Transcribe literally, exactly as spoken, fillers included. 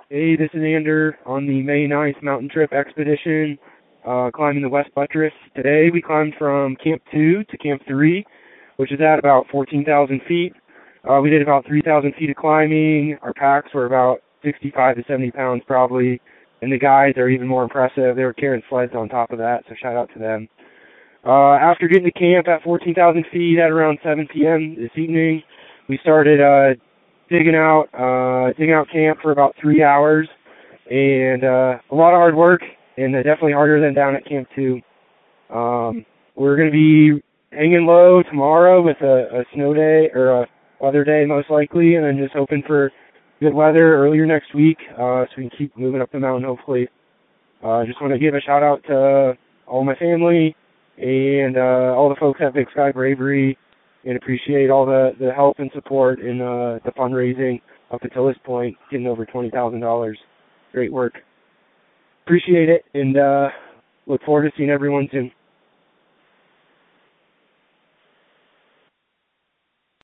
Hey, this is Ander on the May ninth mountain trip expedition, uh, climbing the West Buttress. Today we climbed from Camp two to Camp three, which is at about fourteen thousand feet. Uh, we did about three thousand feet of climbing. Our packs were about sixty-five to seventy pounds probably, and the guides are even more impressive. They were carrying sleds on top of that, so shout out to them. Uh, after getting to camp at fourteen thousand feet at around seven p.m. this evening, we started uh, digging out uh, digging out camp for about three hours, and uh, a lot of hard work, and uh, definitely harder than down at Camp two. Um, we're going to be hanging low tomorrow with a, a snow day, or a weather day most likely, and then just hoping for good weather earlier next week uh, so we can keep moving up the mountain hopefully. I uh, just want to give a shout out to all my family and uh, all the folks at Big Sky Bravery, and appreciate all the, the help and support in uh, the fundraising up until this point, getting over twenty thousand dollars. Great work. Appreciate it, and uh, look forward to seeing everyone soon.